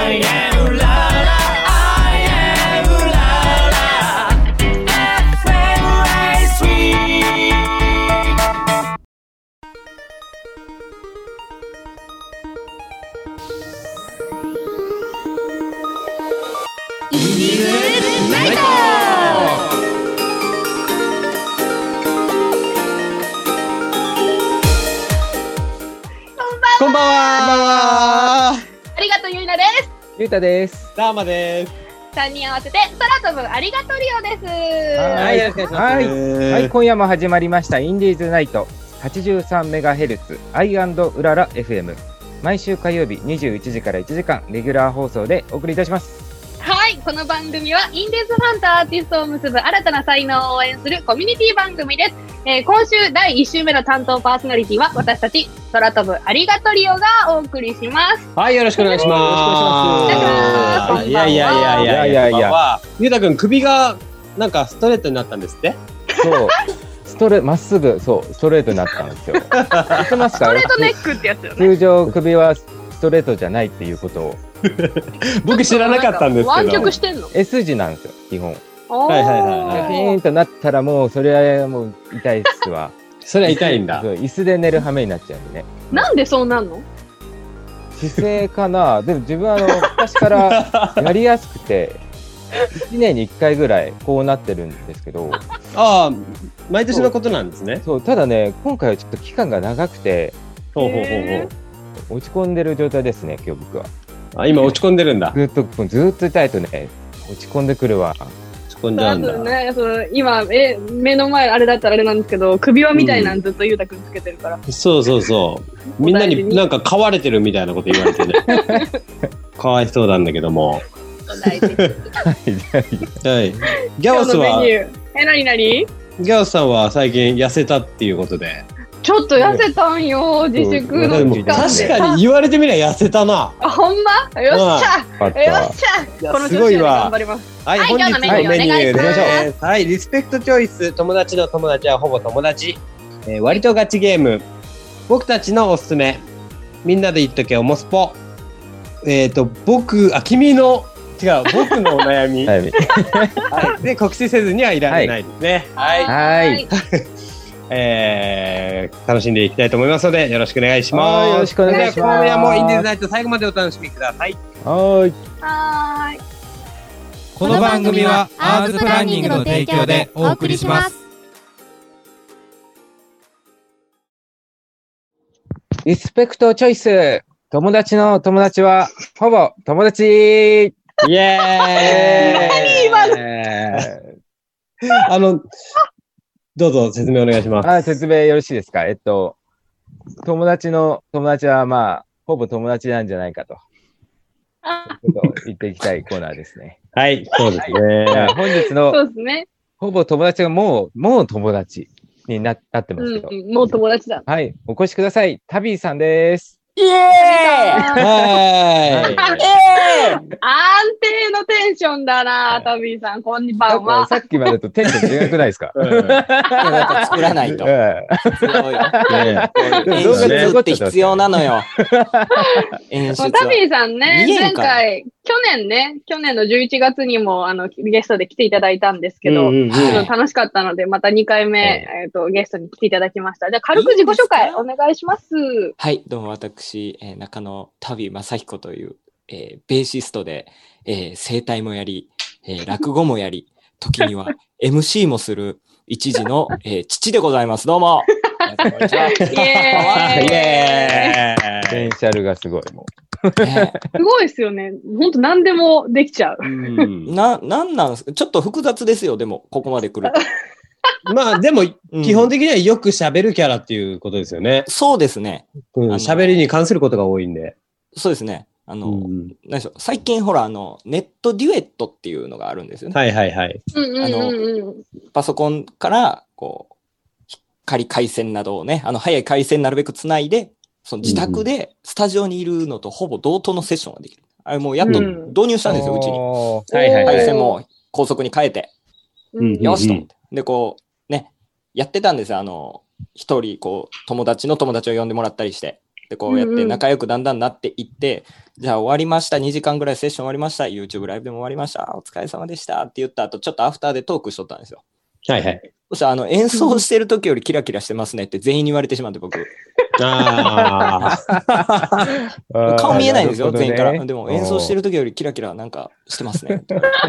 I am la la I am la la FM sweet インディーズナイトこんばんは。 ありがとうゆいなです。 ゆうたです。 ダーマです。 3人合わせて空飛ぶありがとリオです。 はい、よろしくお願いします。 はい、今夜も始まりましたインディーズナイト 83MHz I& うらら FM 毎週火曜日21時から1時間レギュラー放送でお送りいたします。 はい、この番組はインディーズファンとアーティストを結ぶ新たな才能を応援するコミュニティ番組です。今週第1週目の担当パーソナリティは私たち空飛ぶありがとリオがお送りします。 はい、よろしくお願いします。 よろしくお願いします。 いやゆうたくん首がなんかストレートになったんですって。 そうまっすぐそうストレートになったんですよ。知ってますか？ ストレートネックってやつよね。 通常首はストレートじゃないっていうことを僕知らなかったんですけど。 湾曲してんの？ S 字なんですよ基本。 はいはいはい。 ピーンとなったらもうそれはもう痛いっすわ。 それは痛いんだ。 椅子で寝る羽目になっちゃうんでね。 なんでそうなんの？ 姿勢かな。でも自分昔からやりやすくて1年に1回ぐらいこうなってるんですけど。 ああ、毎年のことなんですね。 そう、ただね今回はちょっと期間が長くてほうほうほうほう。 落ち込んでる状態ですね今日僕は。 あ、今落ち込んでるんだ。 ずっと痛いとね落ち込んでくるわ。 落ち込んじゃうんだ。 ね、今目の前あれだったらあれなんですけど首輪みたいなんずっとゆうたくんつけてるから、 そうそうそう。みんなになんか飼われてるみたいなこと言われてね。かわいそうなんだけども。 大事。 はい。ギャオスは何？ ギャオスさんは最近痩せたっていうことで。 ちょっと痩せたんよ、自粛の期間で。 確かに言われてみれば痩せたな。 あ、ほんま？よっしゃ、よっしゃ。この調子で頑張ります。 はい、本日のメニューお願いします。はい、リスペクトチョイス、友達の友達はほぼ友達。割とガチゲーム。僕たちのおすすめ。みんなで言っとけおもスポ。君の僕のお悩み。はい。で、酷使せずにはいられないですね。はい。楽しんでいきたいと思いますのでよろしくお願いします。 よろしくお願いします。 今夜もインディーズナイト最後までお楽しみください。 はい。 この番組はアーズプランニングの提供でお送りします。 リスペクトチョイス、友達の友達はほぼ友達。イエーイ。 どうぞ説明お願いします。 説明よろしいですか？友達の友達はまあ、ほぼ友達なんじゃないかと。言っていきたいコーナーですね。 はい、そうですね。 本日の、 そうですね。 ほぼ友達がもう友達になってますけど。 もう友達だ。 はい、お越しください。タビーさんです。 イエーイ。安定のテンションだな、タビーさん。こんばんは。 さっきまでとテンション違くないですか？ 作らないと。演出って必要なのよ。演出は。 タビーさんね、前回、去年の11月にもゲストで来ていただいたんですけど、楽しかったので、また2回目、ゲストに来ていただきました。じゃあ軽く自己紹介お願いします。 はい、どうも私、中野タビ正彦という、ベーシストで、声帯もやり、落語もやり、時には MC もする一時の、父でございます。どうも。 イエーイ。 ポテンシャルがすごいもう。 すごいですよね。本当何でもできちゃう。 なんですか？ちょっと複雑ですよ。でもここまで来ると。 まあでも基本的にはよく喋るキャラっていうことですよね。 そうですね。 喋りに関することが多いんで。 そうですね。最近ほらネットデュエットっていうのがあるんですよね。 はいはいはい。 パソコンからこう仮回線などをね、早い回線なるべくつないで、その自宅でスタジオにいるのとほぼ同等のセッションができる。あれもうやっと導入したんですよ、うちに。回線も高速に変えて。よしと思って。で、こう、ね、やってたんですよ。一人、友達の友達を呼んでもらったりして。 で、こうやって仲良くだんだんなっていって、じゃあ終わりました。2時間ぐらいセッション終わりました。YouTube ライブでも終わりました。お疲れ様でしたって言った後、ちょっとアフターでトークしとったんですよ。 はいはい。 そしたら演奏してる時よりキラキラしてますねって全員に言われてしまって僕。 ああ。 顔見えないんですよ、 なるほどね全員から。でも演奏してる時よりキラキラなんかしてますね。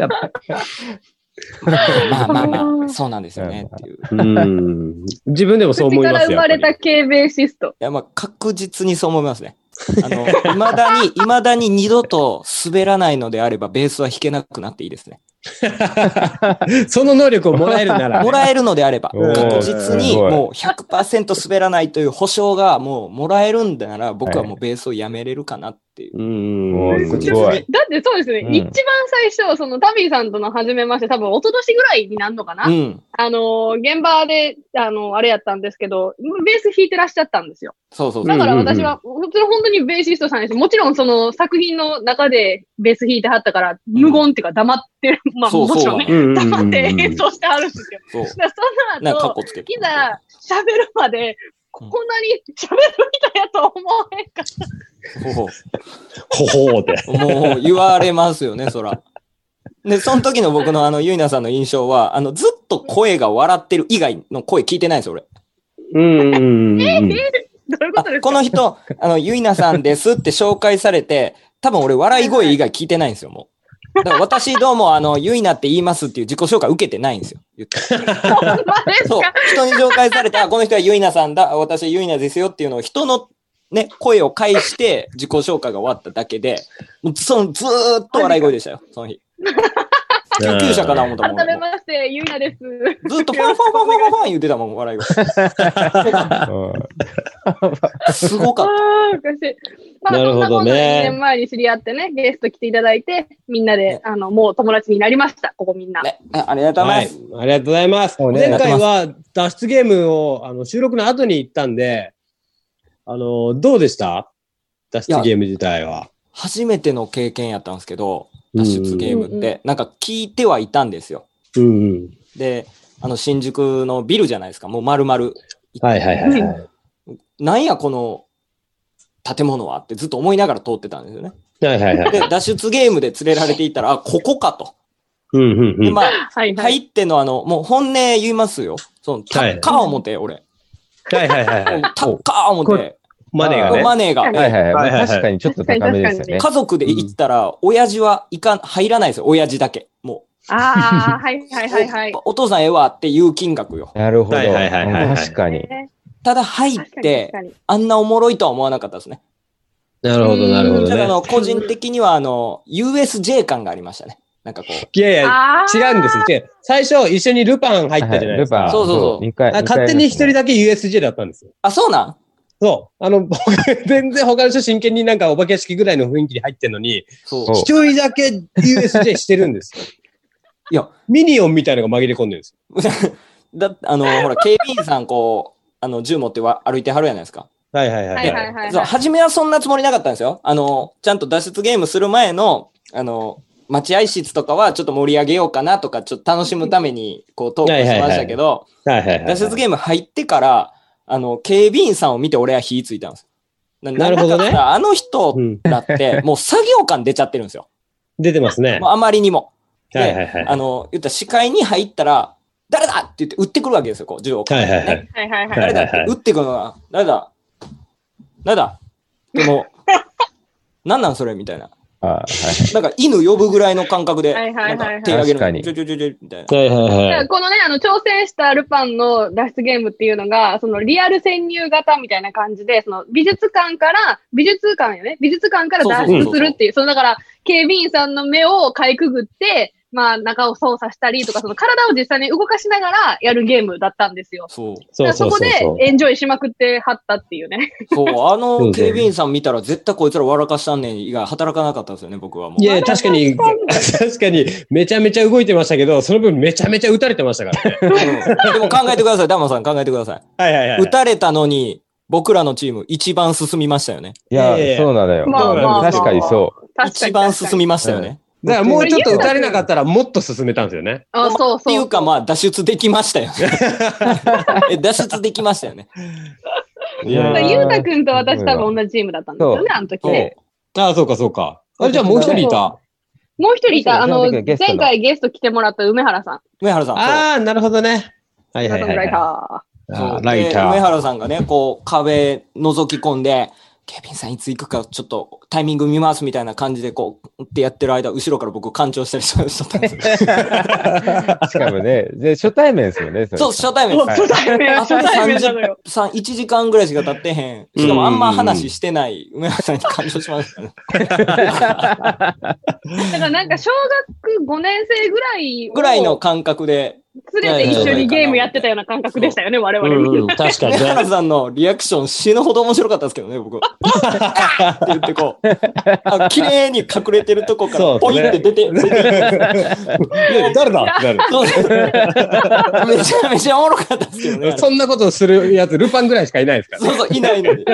まあ、そうなんですよねっていう。 自分でもそう思いますよ。 口から生まれた系ベーシスト。 いや、まあ確実にそう思いますね。未だに二度と滑らないのであればベースは弾けなくなっていいですね。 その能力をもらえるなら、ね。 もらえるのであれば、 うん確実にもう 100% 滑らないという保証がもうもらえるんだなら、僕はもうベースをやめれるかなっていう。 すごい。 だってそうですね、 うん一番最初、そのタビーさんとの初めまして、多分一昨年ぐらいになるのかな、 うん。 現場で、あれやったんですけど、ベース弾いてらっしゃったんですよ。 そうそうそう。 だから私は、普通本当にベーシストさんです。もちろんその作品の中でベース弾いてはったから、無言っていうか黙ってる。まあそうもちろんね、 そう黙って演奏してはるんですよ。 そう。 だからそなんかカッの後、 コつけて。 いざ喋るまで、こんなに喋るみたいやと思えんかった。 ほほほーって。 うもう言われますよね、そら。で、その時の僕のゆいなさんの印象は、ずっと声が笑ってる以外の声聞いてないんですよ、俺。 どういうことですか？ この人、ゆいなさんですって紹介されて、多分俺笑い声以外聞いてないんですよ、もう。だから私どうもゆいなって言いますっていう自己紹介受けてないんですよ。言ってほんまですそうか？。 人に紹介されて、この人はゆいなさんだ、私はゆいなですよっていうのを人のね、声を介して自己紹介が終わっただけで、もうずーっと笑い声でしたよ、その日。救急車かな思ったもん。 改めまして、ゆいなです。 ずっとファンファンファンファンファン言ってたもん、笑い声。すごかっおかしい。まあ、 なるほどねそんなことで2年前に知り合ってね、ゲスト来ていただいて、みんなで、もう友達になりました、ここみんな。 た。ね、ありがとうござはいいます。。 ありがとうございます。 そうね前回は脱出ゲームを収録の後に行ったんで、どうでした脱出ゲーム自体は。 初めての経験やったんですけど、脱出ゲームって、なんか聞いてはいたんですよ。 うんうん。 で、新宿のビルじゃないですか、もう丸々。 はいはいはいはい。 なんやこの建物はってずっと思いながら通ってたんですよね。 はいはいはい。 で、脱出ゲームで連れられていったら、ここかと。 うんうんうで、 ん。 まあ、 はいはい。 入ってのもう本音言いますよ。 はい高思て、俺。 はいはいはいはい。 高思て。 マネーがね。 マネーが。 はいはいはいはい。 はいはいはい確かにちょっと高めですよね。 家族で行ったら、親父は入らないですよ。親父だけ。もああ、はいはいはいはい。 お父さんええわっていう金額よ。 なるほど。 はいはいはいはい確かに。 ただ入っ確かにて確かに、 あんなおもろいとは思わなかったですね。 なるほどなるほどね。 ただ個人的にはUSJ 感がありましたね。なんかこう。 いやいや、 あー違うんですよ。違う。最初一緒にルパン入ったじゃないですか。 ルパン。 そうそうそう二回勝手に一人だけ USJ だったんですよ。 あ、そうなんそう。僕、全然他の人真剣になんかお化け屋敷ぐらいの雰囲気で入ってんのに、 そう。 一人だけ USJ してるんですよ。 いや、 ミニオンみたいなのが紛れ込んでるんですよ。 ほら、警備員さん銃持って歩いてはるじゃないですか。 はいはいはい。 はいはいはいそう、初めはそんなつもりなかったんですよ。ちゃんと脱出ゲームする前の、待合室とかはちょっと盛り上げようかなとか、ちょっと楽しむために、こう、トークしましたけど、 はいはいはい。 脱出ゲーム入ってから、警備員さんを見て俺は火ついたんです。 なるほどねんかあの人うんだって、もう作業感出ちゃってるんですよ。 出てますね。 もうあまりにも。ではいはいはい。 言ったら視界に入ったら、誰だって言って撃ってくるわけですよ、こう、銃を。 はいはいはい。 はいはいはい。 誰だって撃ってくるのが、誰だ誰だでも、なんなんそれみたいな。 はい。 なんか犬呼ぶぐらいの感覚で、 はいはいはいはいなんか手上げる確かにちょみたいな。 はいはいだかはい。 らこのね、挑戦したルパンの脱出ゲームっていうのが、そのリアル潜入型みたいな感じで、その美術館から脱出するっていう、そのだから、警備員さんの目をかいくぐって、まあ中を操作したりとか、その体を実際に動かしながらやるゲームだったんですよ。 そう。 そうそうこでそうそう。 エンジョイしまくってはったっていうね。 そう、警備員さん見たら絶対こいつら笑かしたんねん以外働かなかったんですよね、僕はもう。 いや、確かに、めちゃめちゃ動いてましたけど、その分めちゃめちゃ撃たれてましたからね。 うんでも考えてください、ダマさん考えてください。 はいはいはい。 撃たれたのに、僕らのチーム一番進みましたよね。 いやいやいや、 そうなのよ。 まあまあ確かにそう。 一番進みましたよね。 だからもうちょっと撃たれなかったらもっと進めたんですよね。 あ、そうそう。 っていうか、まあ、脱出できましたよね。脱出できましたよね。 いやーゆうたくんと私多分同じチームだったんですよね、あの時ね。 ああ、そうか、そうか。あれ、じゃあもう一人いた。 もう一人いた、 その時はゲストの前回ゲスト来てもらった梅原さん。 梅原さん。そうああ、なるほどね。はいはいはいはい。 ライタあそうーライタで梅ー。 原さんがね、こう、壁覗き込んで、ケビンさんいつ行くか、ちょっとタイミング見ますみたいな感じで、こう、ってやってる間、後ろから僕、干潮したりしとったんですよ。 しかもね、で初対面ですよね。 そう、初対面ー。 です。 初対面、 あとで初対面なのよ。 1時間ぐらいしか経ってへん。しかもあんま話してない梅原さんに干潮しましたね。 だからなんか小学5年生ぐらいぐらいの感覚で、 連れて一緒にゲームやってたような感覚でしたよね、我々みんな。 うん、確かにね。 梅原さんのリアクション死ぬほど面白かったですけどね、僕。って言ってこう、綺麗に隠れてるとこからポインって出て、 ね誰だってなる。 そうですめちゃめちゃおもろかったですけどね。 そんなことするやつ、ルパンぐらいしかいないですから。 そうそう、いないのに。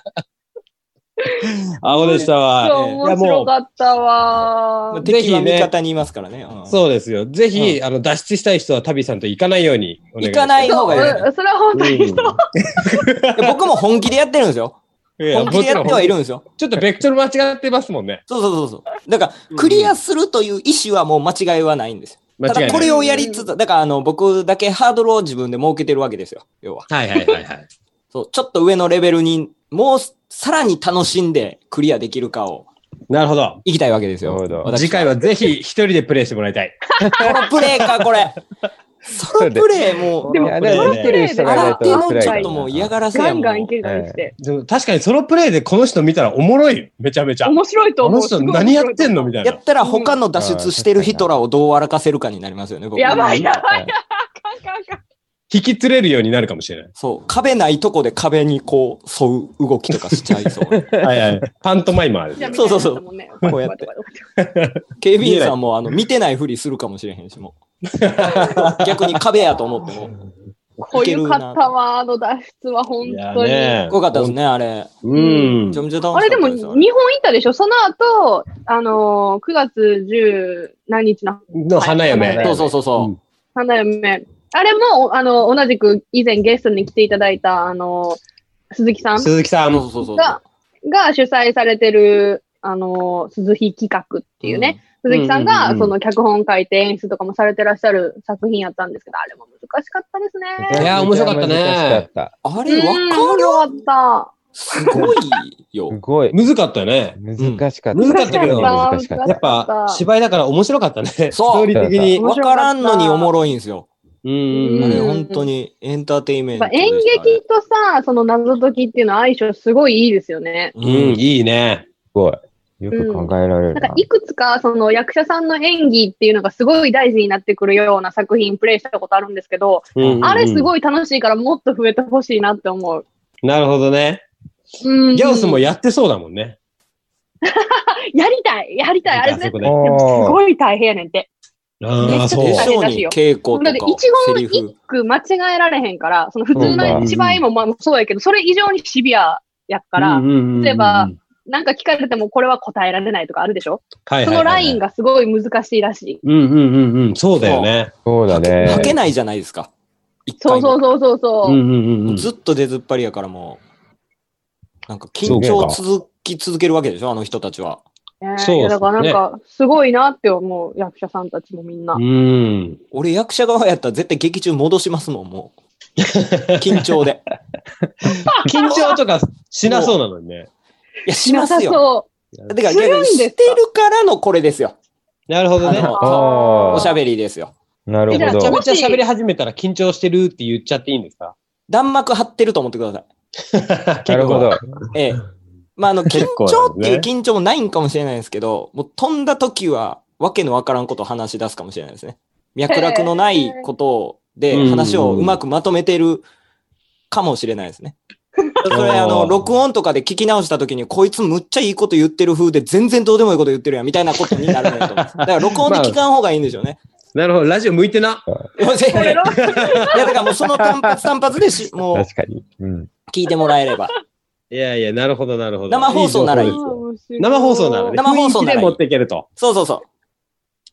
青でしたそう、 わ。 面白かったわ。 敵は味方にいますからね。うんそうですよ。ぜひ、脱出したい人はタビさんと行かないようにお願いします。 行かない方がいい。 それは本当にそう。 で僕も本気でやってるんですよ。 いや本気でやってはいるんですよ。 ちょっとベクトル間違ってますもんね。 そうそうそうそう。だから、クリアするという意思はもう間違いはないんですよ。 間違いない。 ただこれをやりつつ、だから僕だけハードルを自分で設けてるわけですよ。要は。 はいはいはいはい。 そう、ちょっと上のレベルに、もうさらに楽しんでクリアできるかをなるほど。 行きたいわけですよ。 なるほど私次回はぜひ一人でプレイしてもらいたい。 ソロプレイか、これ。ソロプレイもう、 でもいや、でも見てる人がいないと新手の辛いからちょっともう嫌がらせガやもん。 ンガンいけたりして。 でも確かにソロプレイでこの人見たらおもろいよ。めちゃめちゃ。 面白いと思う。 この人何やってんのみたいな。 やったら他の脱出してる人らをどう笑かせるかになりますよね、僕。 やばいやばい。あかんあかん。 引き連れるようになるかもしれない。 そう。壁ないとこで壁にこう、沿う動きとかしちゃいそう。 はいはい。パントマイマーですじゃあね。 そうそうそうみたいなこうやってこうやって警備員さんも見てないふりするかもしれへんしも。逆に壁やと思っても。 こういうかったわ、脱出は本いや当に。 ねよかったですね、あれ。 うんめちゃ。めちゃ楽しかあれでも、 ったですよ。 日本行ったでしょその後、9月10何日のの花嫁。 はいそうそうそうそう。 うん花嫁。あれも、同じく以前ゲストに来ていただいた、鈴木さん鈴木さん。 そうそうそう。 が主催されてる、鈴木企画っていうね、鈴木さんが、その脚本書いて演出とかもされてらっしゃる作品やったんですけど、あれも難しかったですね。 いや面白かったね難しかった。 あれ、わか面白かった。 すごいすよ。 ごい。 むずかったよね。 難しかった。 難かったけど難しかった。 やっぱ芝居だから面白かったね。ストーリー的に。 わからんのにおもろいんですよ。 うんうんあれ、本当にエンターテインメントでやっぱ演したね。 劇とさ、その謎解きっていうのは相性すごいいいですよね。 うん、いいね。 すごい。よく考えられるな。 なんかいくつかその役者さんの演技っていうのがすごい大事になってくるような作品プレイしたことあるんですけど、あれすい。 ごい楽しいからもっと増えてほしいなって思う。 なるほどね。 うんギャオスもやってそうだもんね。 やりたいやりたいあれ絶対、 あそこででもすごい大変やねんって。 ああ、そう。 でしょうに、稽古だってとか、 一言セリフ一。句間違えられへんから、その普通の芝居もまあそうやけど、それ以上にシビアやから、例えば、なんか聞かれてもこれは答えられないとかあるでしょ、そのラインが。 がすごい難しいらしい。 うんうんうんうん。そうだよね。 そうだね。 吐けないじゃないですか。一回もそうそうそうそうそう。 うんうんうんうん。 ずっと出ずっぱりやからもう、なんか緊張続き続けるわけでしょ、あの人たちは。 そういやだからなんか、すごいなって思う、役者さんたちもみんな。 うん。 俺役者側やったら絶対劇中戻しますもん、もう。緊張で。 緊張とかしなそうなのにね。 いや、しますよ。 そてか、 するんですかしてるからのこれですよ。 なるほどね。 あのあおしゃべりですよ。 なるほめちゃどめ。ちゃ喋り始めたら緊張してるって言っちゃっていいんですか？ 弾幕張ってると思ってください。 なるほど。 ええ。まあ、緊結構張ってなんですねいう緊張もないんかもしれないですけど、もう飛んだ時は、わけのわからんことを話し出すかもしれないですね。脈絡のないことで話をうまくまとめてるかもしれないですね。それ録音とかで聞き直した時に、こいつむっちゃいいこと言ってる風で全然どうでもいいこと言ってるやん、みたいなことになるんだと思います。だから録音で聞かん方がいいんでしょうね。 なるほど。ラジオ向いてな。 いや、いやだからもうその単発でもう確かに。うん。 聞いてもらえれば。 いやいや、なるほど、なるほど。 生放送ならいい情報ですよ生放送ならね。 生放送ならいい雰囲気で持っていけると。 そうそうそう。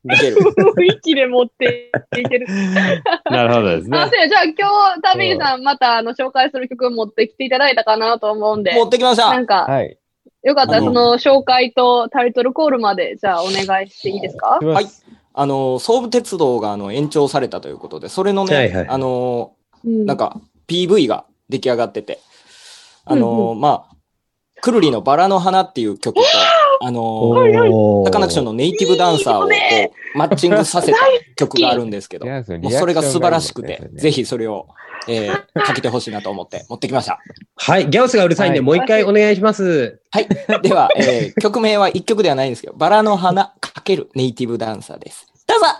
いける。 雰囲気で持っていける。 なるほどですね。 じゃあ今日、タビーさんまた紹介する曲持ってきていただいたかなと思うんで。 持ってきました。 なんか、 はい。 よかったらその紹介とタイトルコールまで、じゃあお願いしていいですか？ はい。総武鉄道が延長されたということで、それのね、 はいはいなんか PV が出来上がってて、まあ、くるりのバラの花っていう曲と、サカナクションのネイティブダンサーをこうマッチングさせた曲があるんですけど、もうそれが素晴らしくて、ぜひそれを、かけてほしいなと思って持ってきました。 はい。ギャオスがうるさいんで、もう一回お願いします。 はい。では、曲名は一曲ではないんですけど、バラの花×ネイティブダンサーです。どうぞ。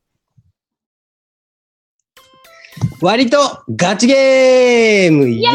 割とガチゲームイエー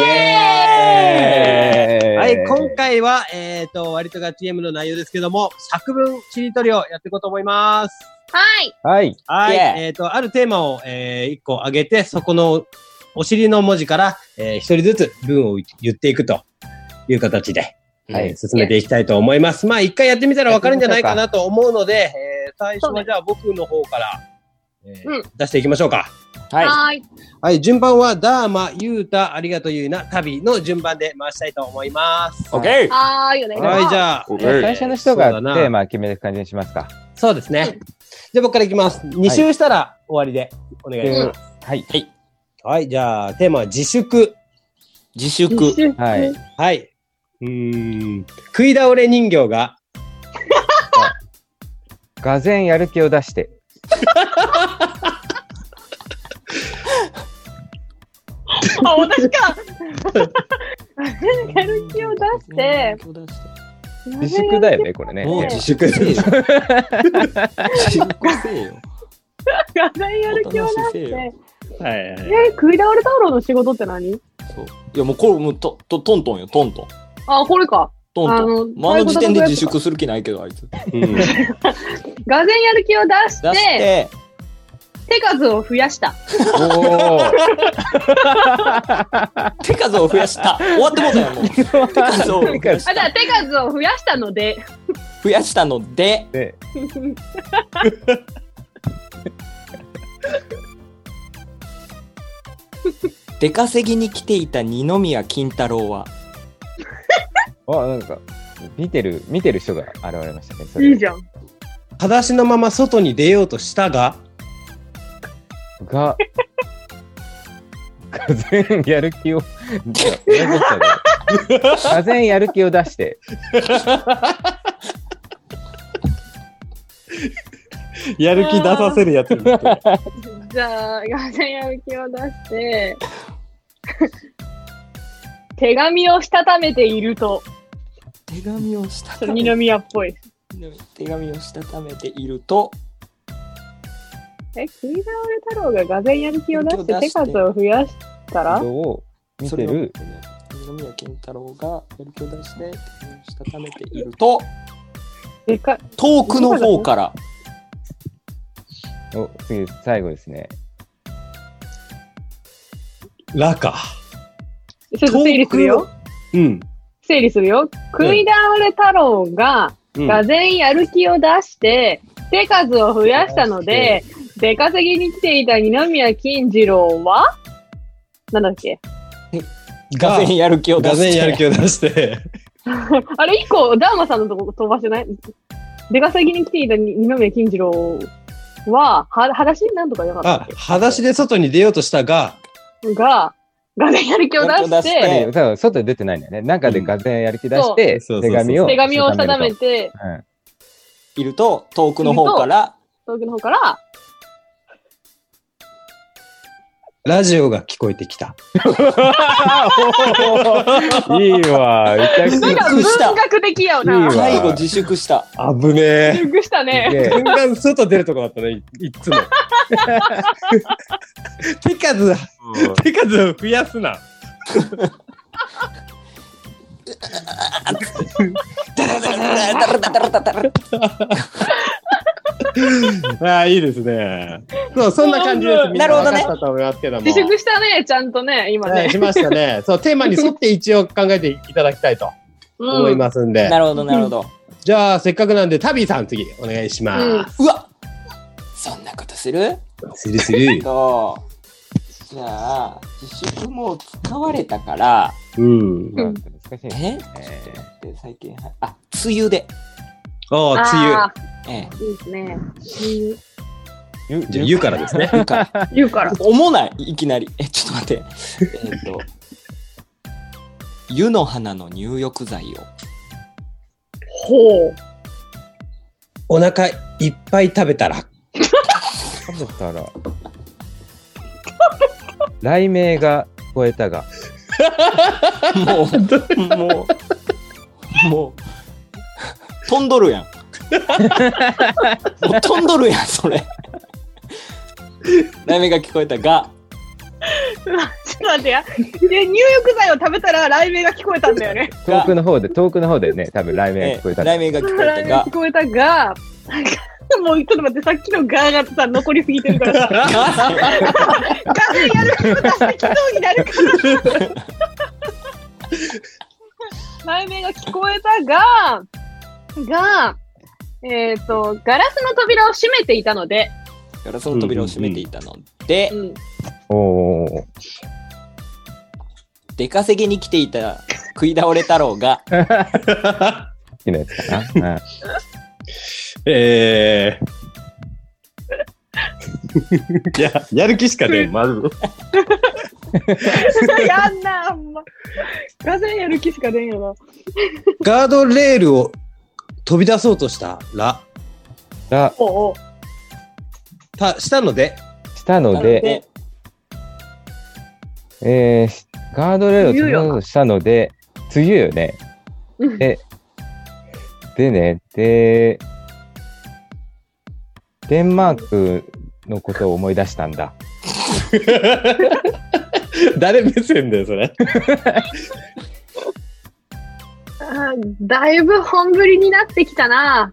イはい、今回は、割とガチゲームの内容ですけども、作文しりとりをやっていこうと思います。 はい。 はい。 はい。 イエあるテーマを、一個挙げて、そこのお尻の文字から、一人ずつ文を言っていくという形で、 はい進めていきたいと思います。まあ、一回やってみたらわかるんじゃないかなと思うので、最初はじゃあ僕の方から、出していきましょうか。 はい。 はい。 はい、順番は、ダーマ、ユータ、ありがとうゆいな、タビの順番で回したいと思います。 オッケー。 はーい、お願いします。 はい、じゃあ、 最初の人がそうだなテーマ決める感じにしますか。 そうですね。じゃあ僕からいきます。2周したら終わりでお願いします。 はい。 はい。 はい、じゃあ、テーマは自粛。 自粛。 はい。 はい。食い倒れ人形が、 がぜんやる気を出して。 あ、私か。やる気を出して、 自粛だよね、これね。 もう自粛せえよ。自粛せえよ。 がぜんやる気を出して。 はいはい。 食い倒れ太郎の仕事って何？ そう。いや、もうこれ、もうトントンよ、トントン。 あ、これか。 トントン。もう時点で自粛する気ないけど、あいつ。 がぜんやる気を出し出してて、 手数を増やした。 おー。 手数を増やした。終わってもうたよ、もう。手数を増やしあ、じゃあた。 手数を増やしたので。 増やしたので、 で、 出稼ぎに来ていた二宮金太郎は、 なんか、見てる人が現れましたね。それいいじゃん。 裸足のまま外に出ようとしたが、 がぜんやる気を、がぜんやる気を出して。 やる気出させるやつですね。 じゃあ、がぜんやる気を出して、手紙をしたためていると。 手紙をしたため二宮っぽい。 手紙をしたためていると、 食い倒れ太郎ががぜんやる気を出して手数を増やしたらを見てる。 二宮金太郎がやる気を出して手紙をしたためていると、遠くの方から、 次、最後ですね。 ラか。 ちょっと整理するよ。 うん。 整理するよ。食い倒れ太郎ががぜんやる気を出して手数を増やしたので、出稼ぎに来ていた二宮金次郎はなんだっけ？ がぜんやる気を出して。 がぜんやる気を出して。 あれ、一個、ダーマさんのとこ飛ばしてない？出稼ぎに来ていた二宮金次郎は、裸足なんとかじゃなかったっけ？ 裸足で外に出ようとしたが、 がぜんやる気を出して、 多分外に出てないんだよね。中でがぜんやる気出して、 そう手紙をしたためて、 いると、遠くの方から、 ラジオが聞こえてきた。 いいわ。 なんか文学的やよな。 最後自粛した。 危ねえ。 自粛したね。 全然外出るとこだったね、いつも。手数を増やすな。ああ、いいですね。そう、そんな感じです。 なるほどね。 みんな分かったと思いますけども。 自粛したね、ちゃんとね、今ね。 しましたね。そう、テーマに沿って一応考えていただきたいと思いますんで。 なるほど、なるほど。 じゃあ、せっかくなんで、タビーさん次、お願いします。 うわそんなことする？ するする。 じゃあ、自粛も使われたから、 うん。 難しいね。 最近、梅雨で。 ああ、 いいですね。 梅雨。じゃあ、湯からですね。 言うから。 思ない、いきなり。ちょっと待って。湯の花の入浴剤を。 ほう。 お腹いっぱい食べたら。 食べたら、雷鳴が聞こえたが、 もう、飛んどるやん。もう飛んどるやん、それ。雷鳴が聞こえたが、 ちょっと待ってや。で、入浴剤を食べたら雷鳴が聞こえたんだよね。 遠くの方でね、多分雷鳴が聞こえた。 雷鳴が聞こえたが聞、こえたが、もうちょっと待って、さっきのガーがさ、残りすぎてるからさ。ガーやる気を出してきそうになるから。雷鳴が聞こえたが、ガラスの扉を閉めていたので、 ガラスの扉を閉めていたので、 おー。 出稼ぎに来ていた食い倒れ太郎が、 好きなやつかな。 やる気しかねえ、まず。 やんな、ほんま。がぜんやる気しか出んよな。 ガードレールを飛び出そうとしたら、 おうしたので、 したので、ガードレールを飛び出そうとしたので、梅雨よね。で、デンマークのことを思い出したんだ。 誰目線だよ、それ。 だいぶ本降りになってきたな。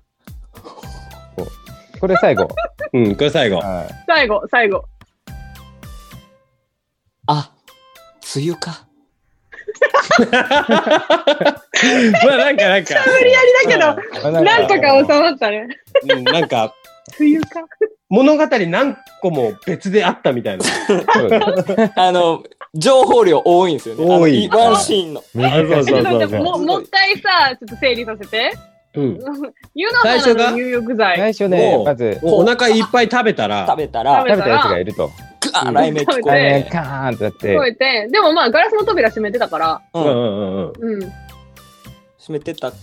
これ最後。 うん、これ最後。 最後。 梅雨か。 まあなんか。 無理やりだけど、なんとか収まったね。 なんか、 梅雨か。 物語何個も別であったみたいな。 情報量多いんですよね。 多いワンシーンの。 もう一回さ、ちょっと整理させて。湯の花の入浴剤。 最初ね、まず、 お腹いっぱい食べたら、 食べたやつがいると。 雷鳴聞こえて。 カーンってなって。 聞こえて、でもまあガラスの扉閉めてたから。 閉めてたから、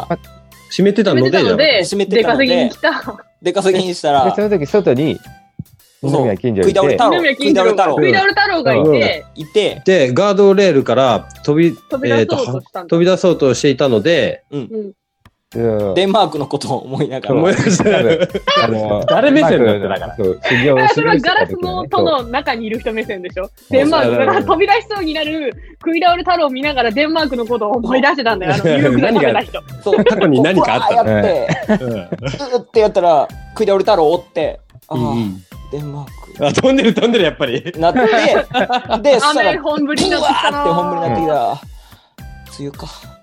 閉めてたので、 出稼ぎに来た。 出稼ぎにしたら、 その時外に、二宮金城いて、 食い倒れ太郎がいて、 で、ガードレールから飛び出そうとしていたので、 デンマークのことを思いながら。 思い出した。誰目線だってだから。 それはガラスの戸の中にいる人目線でしょ。デンマークから飛び出しそうになる食い倒れ太郎を見ながらデンマークのことを思い出してたんだよ。何がそう、過去に何かあったの。ってやったら、食い倒れ太郎を追って、デンマーク。 飛んでるやっぱり。 なって、で、 雨本降りになってきたな。 本降りになってきた。梅雨か。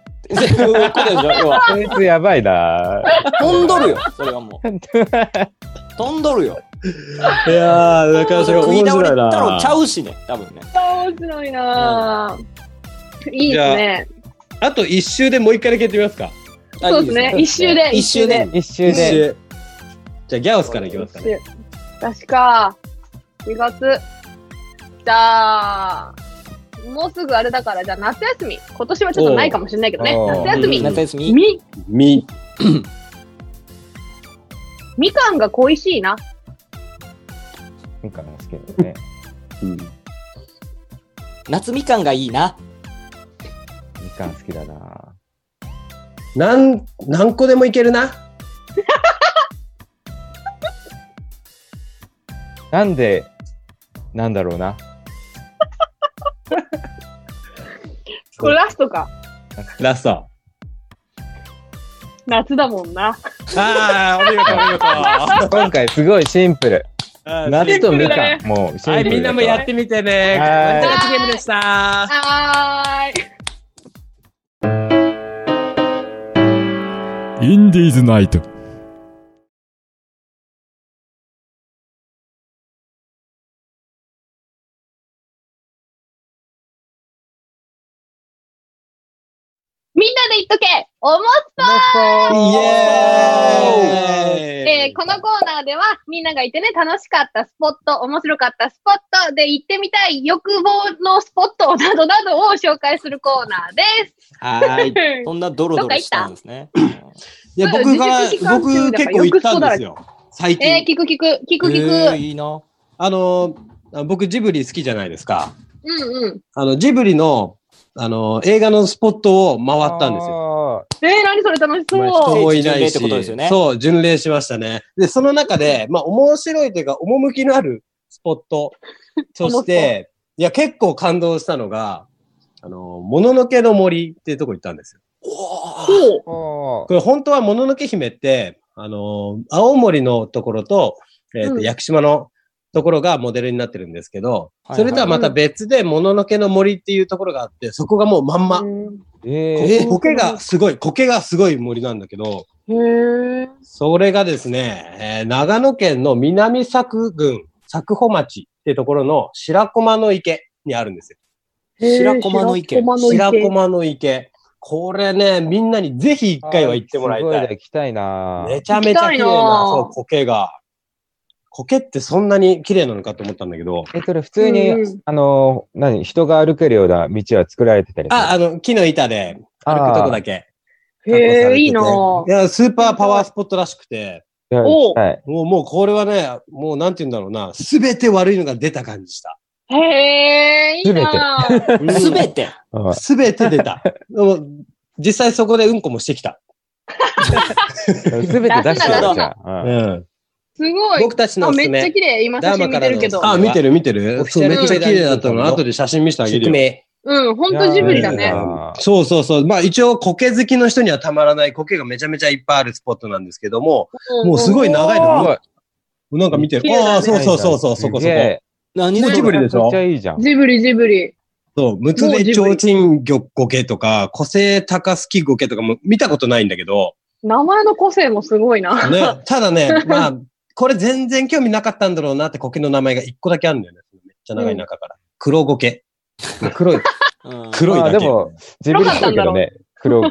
こいつやばいな。 飛んどるよ、それはもう。飛んどるよ。 いやー、だからそれ面白いな。 食い倒れ太郎ちゃうしね、多分ね。 面白いな。いいですね。 あと一周でもう一回だけやってみますか。 そうですね、一周で。 一周で。 じゃあギャオスからいきますかね。 確か、2月。じゃあ、もうすぐあれだから、じゃあ夏休み。今年はちょっとないかもしれないけどね。夏休み。みかんが恋しいな。 みかんが好きだね。 夏みかんがいいな。 みかん好きだな。 何個でもいけるな。 なんで、なんだろうな。 これラストか。 ラスト。 夏だもんな。 ああ、お見事、お見事。 今回すごいシンプル。夏とみかん。もうシンプル。 はい、みんなもやってみてね。ワンタッチゲームでした。 はインディーズナイト。 っとけおもスポイエーイこのコーナーではみんながいてね、楽しかったスポット、面白かったスポットで行ってみたい欲望のスポットなどなどを紹介するコーナーです。 はーい。 そんなドロドロしたんですね。 いや、僕結構行ったんですよ。最近。 聞く。 いいな。 僕ジブリ好きじゃないですか。 うん。 ジブリの、映画のスポットを回ったんですよ。 何それ楽しそう。 人もいないし。 聖地巡礼ってことですよね。 そう、巡礼しましたね。で、その中で、面白いというか、趣のあるスポットとして、いや、結構感動したのが、もののけの森っていうとこ行ったんですよ。これ本当はもののけ姫って、青森のところと、屋久島のところがモデルになってるんですけど、それとはまた別で、もののけの森っていうところがあって、そこがもうまんま。苔がすごい森なんだけど、それがですね、長野県の南佐久郡、佐久穂町っていうところの白駒の池にあるんですよ。 白駒の池。 これね、みんなにぜひ一回は行ってもらいたい。 すごい行きたいな。 めちゃめちゃ綺麗な、そう、苔が。苔ってそんなに綺麗なのかと思ったんだけど。 それ普通に、人が歩けるような道は作られてたりする？ 木の板で歩くとこだけ。 いいなぁ。 いや、スーパーパワースポットらしくて。もうこれはね、もうなんて言うんだろうな、すべて悪いのが出た感じした。 いいなぁ。 すべてすべて出た。実際そこでうんこもしてきた。 すべて出したじゃん。 すごい。 僕たちのおすすめ。 めっちゃ綺麗。今写真見てるけど。 見てるそう、めっちゃ綺麗だったの。後で写真見せてあげるよ。 ほんとジブリだね。 そう。一応苔好きの人にはたまらない苔がめちゃめちゃいっぱいあるスポットなんですけども、もうすごい長いの。なんか見てる。そう、そこ。 何ジブリでしょ？ めっちゃいいじゃん。 ジブリ。 そう、ムツデチョウチン苔とか、個性高スキ苔とかも見たことないんだけど。 名前の個性もすごいな。 ね、ただね、これ全然興味なかったんだろうなって苔の名前が一個だけあるんだよね。めっちゃ長い中から。黒苔。黒いだけ。 でも、ジブリっぽいけどね。黒。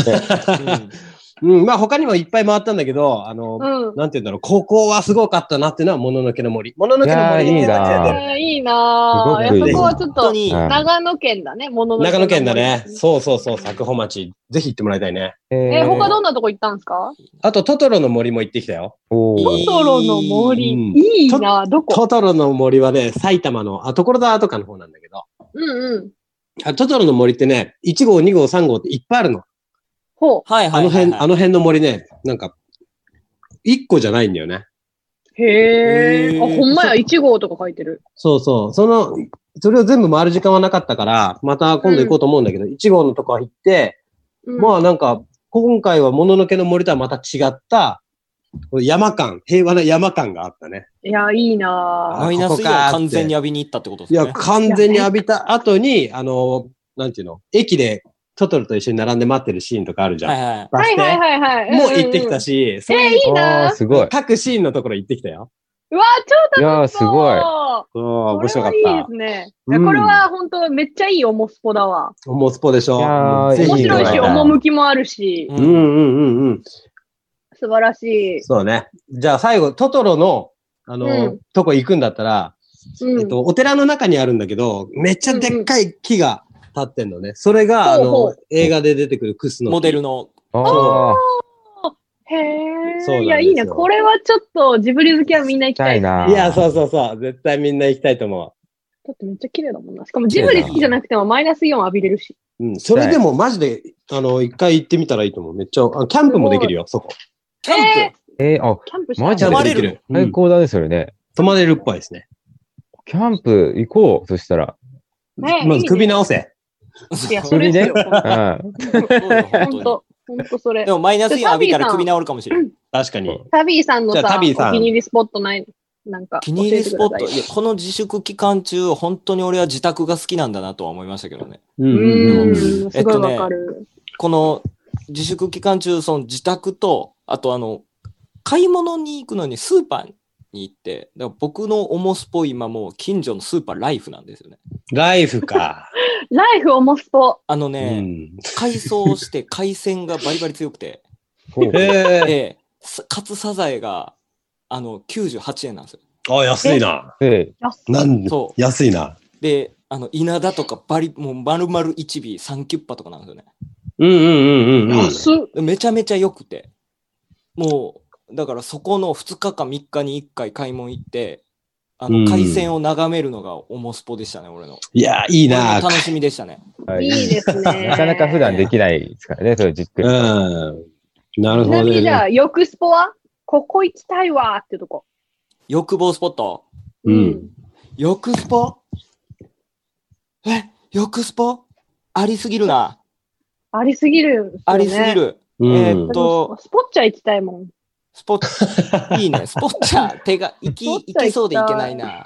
他にもいっぱい回ったんだけど、なんて言うんだろう、ここはすごかったなっていうのは、もののけの森。もののけの森。 いいなぁ。そこはちょっと、長野県だね、 長野県だね。そう、佐久穂町。ぜひ行ってもらいたいね。 他どんなとこ行ったんですか？ あと、トトロの森も行ってきたよ。 トトロの森。いいなどこ？ トトロの森はね、埼玉の、所沢とかの方なんだけど。トトロの森ってね、1号、2号、3号っていっぱいあるの。あの辺の森ね、なんか、1個じゃないんだよね。 へー。ほんまや、1号とか書いてる。 そう。それを全部回る時間はなかったから、また今度行こうと思うんだけど、1号のとこ行って、なんか、今回はもののけの森とはまた違った、平和な山感があったね。 いや、いいなマイナスイオン完全に浴びに行ったってことですね。 いや、完全に浴びた後に、なんていうの、駅でトトロと一緒に並んで待ってるシーンとかあるじゃん。 はい。 もう行ってきたし、 いいなすごい。 各シーンのところ行ってきたよ。 うわ、超楽しそう。 いや、すごい。 面白かった。 いいですね。これは本当めっちゃいいおもスポだわ。 おもスポでしょ。 面白いし、趣もあるし。素晴らしい。 そうね。じゃあ最後、トトロの、とこ行くんだったら、お寺の中にあるんだけど、めっちゃでっかい木が立ってんのね。それが、映画で出てくるクスの木。 モデルの。 へー。いや、いいね。これはちょっとジブリ好きはみんな行きたい。 いや、そう。絶対みんな行きたいと思う。 だってめっちゃ綺麗だもんな。しかもジブリ好きじゃなくてもマイナスイオン浴びれるし。 それでもマジで、一回行ってみたらいいと思う。めっちゃ、キャンプもできるよ、そこ。 キャンプキャンプマジでできる。最高だね、それね。 泊まれるっぽいですね。 キャンプ行こう、そしたら。 まず首直せ。 いや、それですよ。ほんとそれ。 でもマイナスイオン浴びたら首直るかもしれない。 確かに。 タビーさんのさ、お気に入りスポットないなんか。 気に入りスポット。いや、この自粛期間中、本当に俺は自宅が好きなんだなとは思いましたけどね。 すごいわかる。 この自粛期間中、その自宅と、あと買い物に行くのにスーパーに行って、だから僕のオモスポ今もう近所のスーパーライフなんですよね。 ライフか。 ライフオモスポ。 うね、 ん。 海藻して海鮮がバリバリ強くて、 ほうへかつサザエが、98円なんですよ。 あ、安いな。 安い。 なんそ安いな。 で、稲田とかもう丸々1尾3キュッパとかなんですよね。 うんうんうんうんうん。 安っ。 めちゃめちゃ良くて。もう、だからそこの2日か3日に1回買い物行って、 うん海鮮を眺めるのがオモスポでしたね、俺の。 いや、いいこれもな。 楽しみでしたね。 はいいいですね。 なかなか普段できないですからね、それじっくり。 うん。なるほどちなみにじゃあ、 ね。 浴スポはここ行きたいわーってとこ。 欲望スポット。 うん。 欲スポ欲スポありすぎるな。 ありすぎるんですよね。 ありすぎ。る。 うんスポッチャ行きたいもん。 スポッ、いいね。スポッチャー、いけそうでいけないな。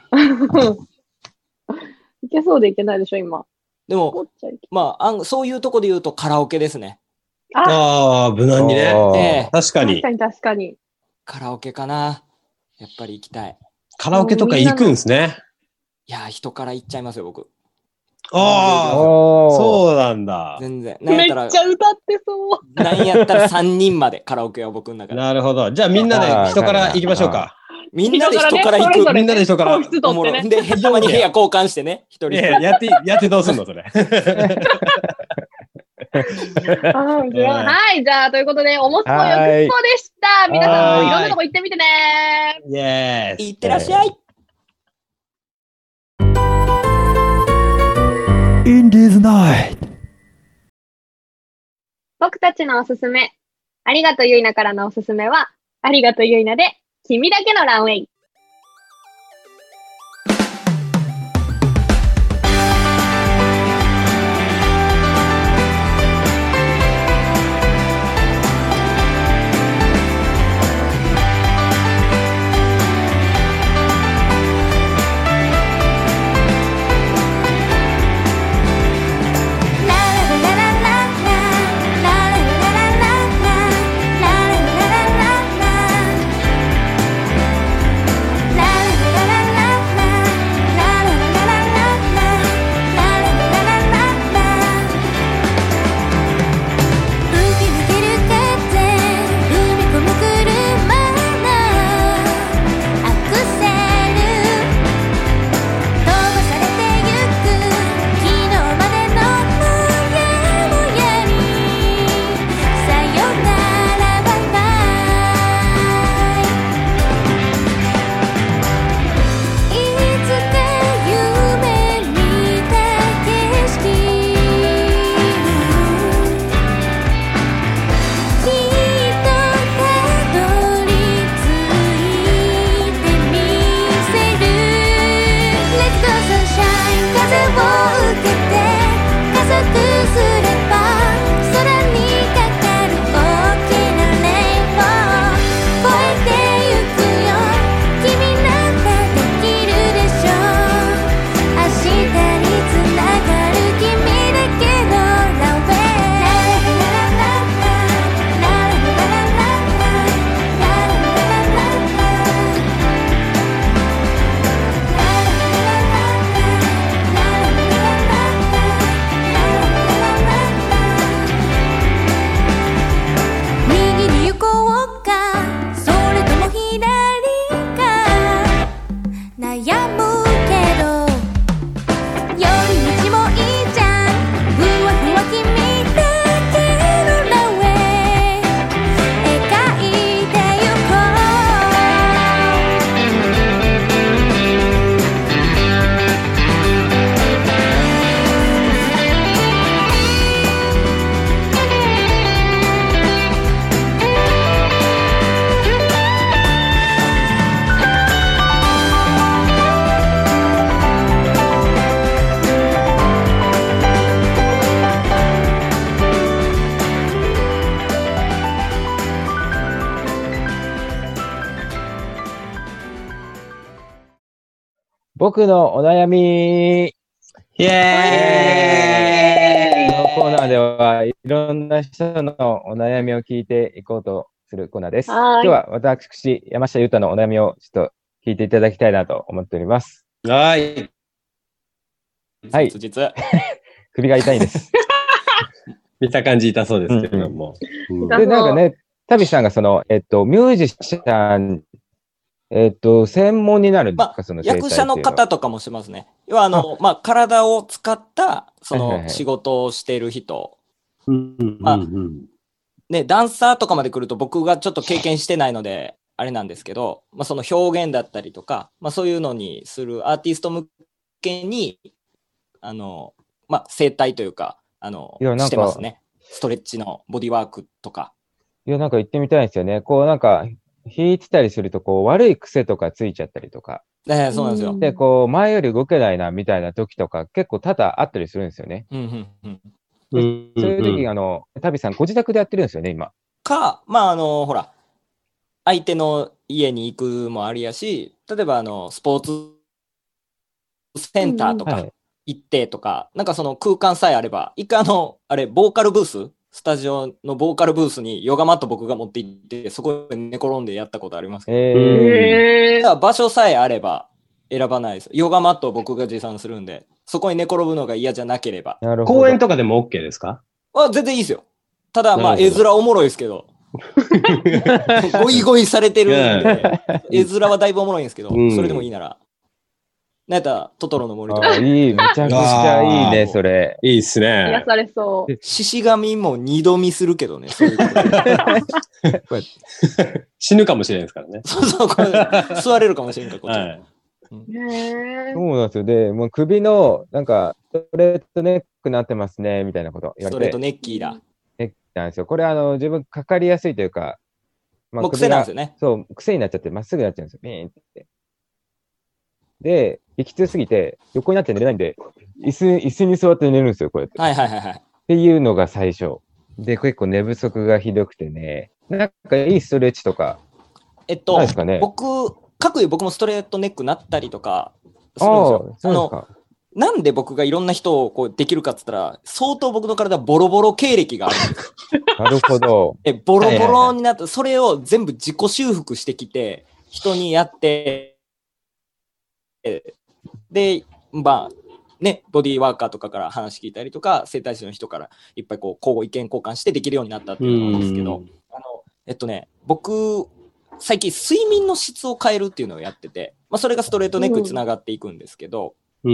いけそうでいけないでしょ、今。スでも、 ポッチャ行きまあ、そういうとこで言うとカラオケですね。 ああ、無難にね。 あーええ確かに確か。に確かに。 カラオケかな。やっぱり行きたい。 カラオケとか行くんですね。 いやー、人から行っちゃいますよ、僕。 ああ、 おー。 そうなんだ。 全然。なんめやったら、 っちゃ歌ってそう。 なんやったら3人までカラオケは僕の中で。 なるほど。じゃあみんなで人から行きましょうか。 みんなで人から行く。 それぞれねみんなで人から個室取ってね。 で、たまに部屋交換してね、一人いややってどうすんのそれ。 はい、じゃあ、ということで、おもスポ浴スポでした。皆さんもいろんなとこ行ってみてね。 イエーイ。 行ってらっしゃい。 インディーズナイト。 僕たちのおすすめ。ありがとうゆいなからのおすすめは、ありがとうゆいなで、君だけのランウェイ。 僕のお悩みイエーイ。 のコーナーでは、いろんな人のお悩みを聞いていこうとするコーナーです。 はーい今日は私、山下優太のお悩みをちょっと聞いていただきたいなと思っております。 はい。 はい実。 首が痛いんです。 見た感じ痛そうですけども。 で、なんかね、旅さんがミュージシャン、専門になるんですか、その役者の方とかもしますね。要は体を使った、仕事をしている人。ね、ダンサーとかまで来ると僕がちょっと経験してないので、あれなんですけど、その表現だったりとか、そういうのにするアーティスト向けに、整体というか、してますね。ストレッチのボディワークとか。 いや、なんか行ってみたいんですよね。こうなんか、弾いてたりすると、こう悪い癖とかついちゃったりとか。 そうなんですよ。 で、こう前より動けないなみたいな時とか結構多々あったりするんですよね。そういう時、旅さんご自宅でやってるんですよね、今。 ほら、相手の家に行くもありやし、例えばスポーツセンターとか行ってとか、なんかその空間さえあれば、一回ボーカルブース、スタジオのボーカルブースにヨガマット僕が持って行って、そこで寝転んでやったことありますけど、場所さえあれば選ばないです。ヨガマットを僕が持参するんで、そこに寝転ぶのが嫌じゃなければ。 公園とかでも OK ですか？ 全然いいですよ。ただ、絵面おもろいですけど。ゴイゴイされてるんで、絵面はだいぶおもろいんですけど、それでもいいなら。なんやったら、トトロの森とか。 いい、めちゃくちゃいいね、それ。 いいっすね。 癒されそう。 獅子神も二度見するけどね、そういうことで死ぬかもしれないですからね。 そう、これ、座れるかもしれんか、こっち。 そうなんですよ。で、もう首の、なんか、ストレートネックなってますね、みたいなこと言われて。 ストレートネッキーだ。 ネッキーなんですよ。これ、自分かかりやすいというか、 もう癖なんですよね。 そう、癖になっちゃって、まっすぐなっちゃうんですよ。ピーンって。で、息痛すぎて、横になって寝れないんで、椅子に座って寝るんですよ、こうやって。っていうのが最初。で、結構寝不足がひどくてね。なんかいいストレッチとか。ないですかね。 僕もストレートネックなったりとかするんですよ。なんで僕がいろんな人をこうできるかって言ったら、相当僕の体ボロボロ経歴があるんですよ。 なるほど。 ボロボロになって、それを全部自己修復してきて、人にやって、で、ボディーワーカーとかから話聞いたりとか、整体師の人からいっぱいこう交互意見交換してできるようになったっていうのなんですけど、僕、最近睡眠の質を変えるっていうのをやってて、それがストレートネックにつながっていくんですけど、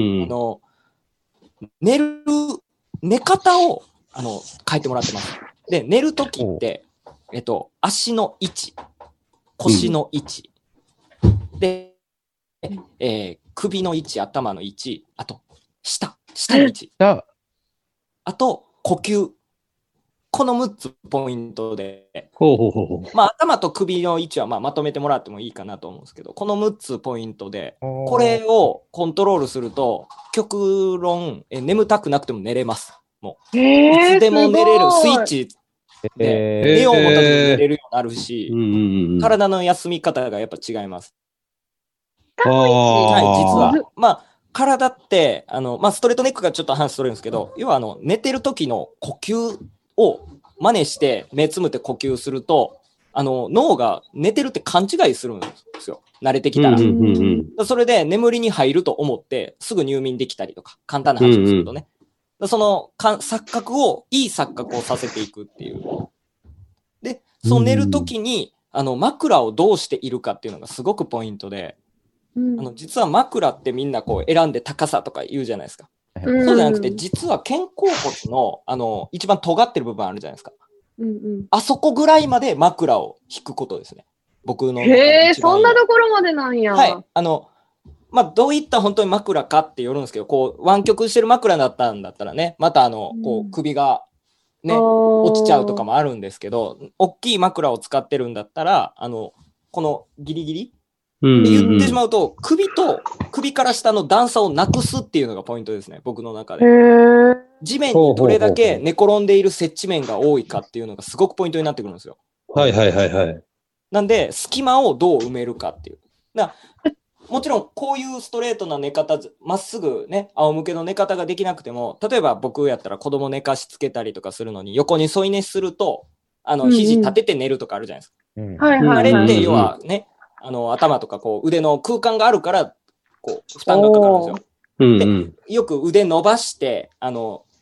寝方を変えてもらってます。で、寝るときって、足の位置、腰の位置、で、首の位置、頭の位置、あと、下の位置。あと、呼吸。この6つポイントで。頭と首の位置はまとめてもらってもいいかなと思うんですけど、この6つポイントで、これをコントロールすると、極論、眠たくなくても寝れます。もう。いつでも寝れるスイッチで、寝よう思った時に寝れるようになるし、体の休み方がやっぱ違います。実は。体って、ストレートネックがちょっと話それるんですけど、要は寝てる時の呼吸を真似して目つむって呼吸すると、脳が寝てるって勘違いするんですよ。慣れてきたら。それで眠りに入ると思って、すぐ入眠できたりとか、簡単な話をするとね。その錯覚を、いい錯覚をさせていくっていう。で、その寝る時に、枕をどうしているかっていうのがすごくポイントで、実は枕ってみんなこう選んで高さとか言うじゃないですか。そうじゃなくて、実は肩甲骨の一番尖ってる部分あるじゃないですか。あそこぐらいまで枕を引くことですね。僕の。 そんなところまでなんや。 はい。どういった本当に枕かってよるんですけど、こう、湾曲してる枕だったんだったらね、またこう、首がね、落ちちゃうとかもあるんですけど、大きい枕を使ってるんだったら、このギリギリって言ってしまうと、首から下の段差をなくすっていうのがポイントですね、僕の中で。地面にどれだけ寝転んでいる接地面が多いかっていうのがすごくポイントになってくるんですよ。なんで、隙間をどう埋めるかっていう。もちろん、こういうストレートな寝方、まっすぐね、仰向けの寝方ができなくても、例えば僕やったら子供寝かしつけたりとかするのに、横に添い寝すると、肘立てて寝るとかあるじゃないですか。あれって、要はね、頭とかこう腕の空間があるから、こう、負担がかかるんですよ。で、よく腕伸ばして、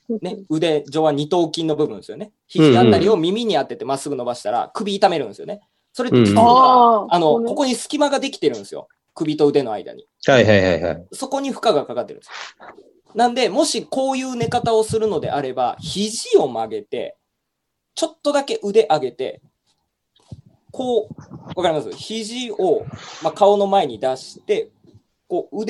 ね、腕上は二頭筋の部分ですよね。肘あたりを耳に当ててまっすぐ伸ばしたら首痛めるんですよね。それって実は、ここに隙間ができてるんですよ。首と腕の間に。 はいはいはいはい。 そこに負荷がかかってるんですよ。なんで、もしこういう寝方をするのであれば、肘を曲げて、ちょっとだけ腕上げて、こう、わかります？肘を、顔の前に出して、こう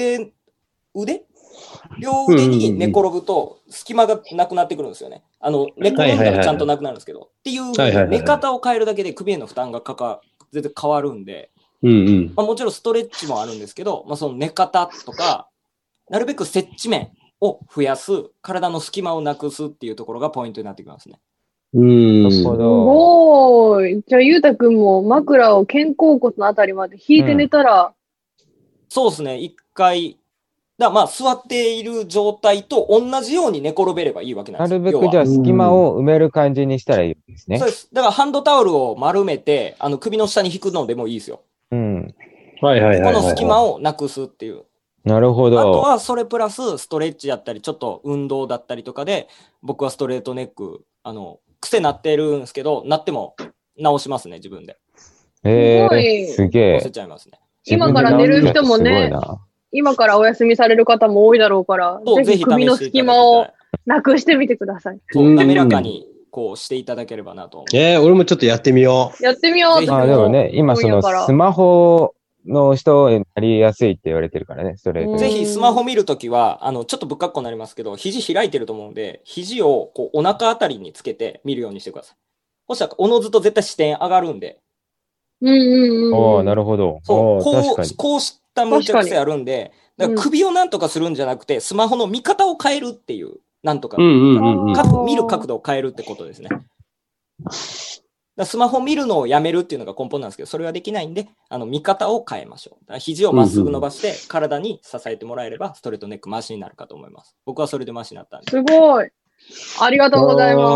両腕に寝転ぶと隙間がなくなってくるんですよね。寝転んだらちゃんとなくなるんですけど。っていう寝方を変えるだけで首への負担が全然変わるんで、もちろんストレッチもあるんですけど、その寝方とか、なるべく接地面を増やす、体の隙間をなくすっていうところがポイントになってきますね。 なるほど。 すごい。じゃあ、ゆうたくんも枕を肩甲骨のあたりまで引いて寝たら、 そうですね。一回、座っている状態と同じように寝転べればいいわけなんですよ。 なるべくじゃあ隙間を埋める感じにしたらいいですね。 そうです。だからハンドタオルを丸めて、首の下に引くのでもいいですよ。 うん。 はいはいはい。 この隙間をなくすっていう。 なるほど。 あとはそれプラスストレッチだったり、ちょっと運動だったりとかで、僕はストレートネック、癖なってるんですけど、なっても直しますね、自分で。 すげえ。 乗せちゃいますね。 今から寝る人もね、今からお休みされる方も多いだろうから、ぜひ首の隙間をなくしてみてください。 滑らかにこうしていただければなと思う。 俺もちょっとやってみよう。やってみよう。 でもね、今そのスマホの人になりやすいって言われてるからね、それ。 ぜひスマホ見るときは、ちょっとぶっかっこになりますけど、肘開いてると思うんで、肘をこうお腹あたりにつけて見るようにしてください。そしたら、おのずと絶対視点上がるんで。 なるほど。 そう、こうした無茶癖あるんで、だから首をなんとかするんじゃなくて、スマホの見方を変えるっていう、なんとか。見る角度を変えるってことですね。スマホ見るのをやめるっていうのが根本なんですけど、それはできないんで、見方を変えましょう。だから肘をまっすぐ伸ばして、体に支えてもらえれば、ストレートネックマシになるかと思います。僕はそれでマシになったんで。 すごい。ありがとうございます。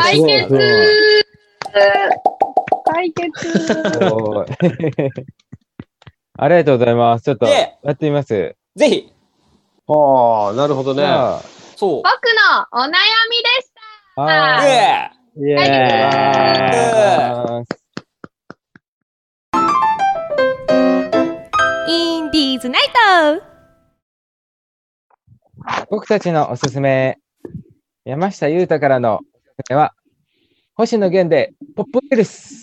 解決解決ありがとうございます。ちょっと、やってみます。 ぜひ。 なるほどね。 そう。僕のお悩みでした。 インディーズナイト。 僕たちのおすすめ、山下裕太からのおすすめは、星野源でポップウイルス。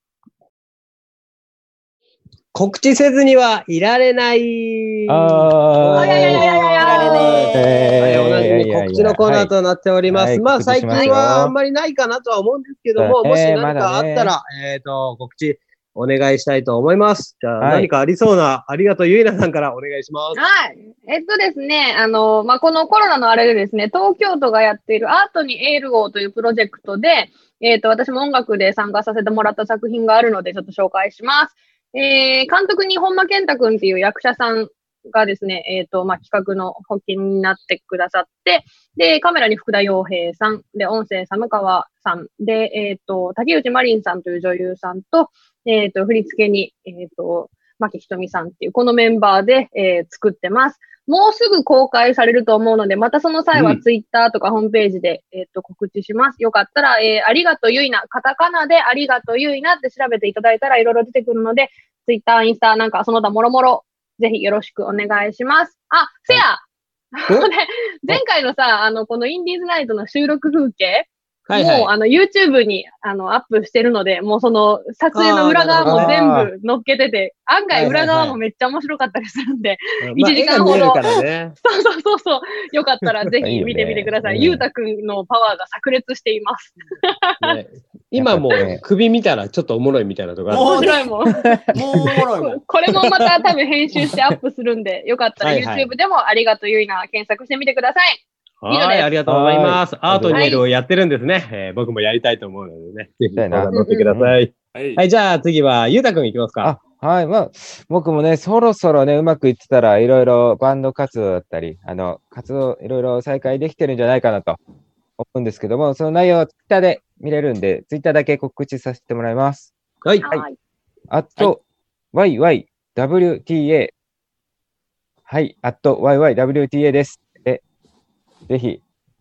告知せずにはいられない。いられない。おなじみ告知のコーナーとなっております。最近はあんまりないかなとは思うんですけども、もし何かあったら、告知お願いしたいと思います。じゃあ、何かありそうな、ありがとうゆいなさんからお願いします。 はい。ですね、このコロナのあれでですね、東京都がやっているアートにエールをというプロジェクトで、私も音楽で参加させてもらった作品があるので、ちょっと紹介します。監督に本間健太くんっていう役者さんがですね、企画の発起になってくださって、で、カメラに福田洋平さん、で、音声寒川さん、で、竹内まりんさんという女優さんと、振り付けに、牧ひとみさんっていう、このメンバーで、作ってます。もうすぐ公開されると思うので、またその際はツイッターとかホームページで、告知します。よかったら、ありがとうゆいな、カタカナでありがとうゆいなって調べていただいたらいろいろ出てくるので、ツイッター、インスタ、なんかその他もろもろ、ぜひよろしくお願いします。あ、せや前回のさ、このインディーズナイトの収録風景、もう、YouTube に、アップしてるので、もうその、撮影の裏側も全部載っけてて、案外裏側もめっちゃ面白かったりするんで、1時間ほど。そう。よかったらぜひ見てみてください。ゆうたくんのパワーが炸裂しています。 今もう首見たらちょっとおもろいみたいなとこある。 面白いもん。もうおもろいもん。これもまた多分編集してアップするんで、よかったら YouTube でもありがとうゆいな検索してみてください。 はい、ありがとうございます。アートニエルをやってるんですね。僕もやりたいと思うのでね。ぜひ、乗ってください。はい、じゃあ次は、ゆうたくんいきますか。 はい、僕もね、そろそろね、うまくいってたら、いろいろバンド活動だったり、活動、いろいろ再開できてるんじゃないかなと思うんですけども、その内容はツイッターで見れるんで、ツイッターだけ告知させてもらいます。 はい。 @YYWTA。はい、@YYWTA です。ぜひ、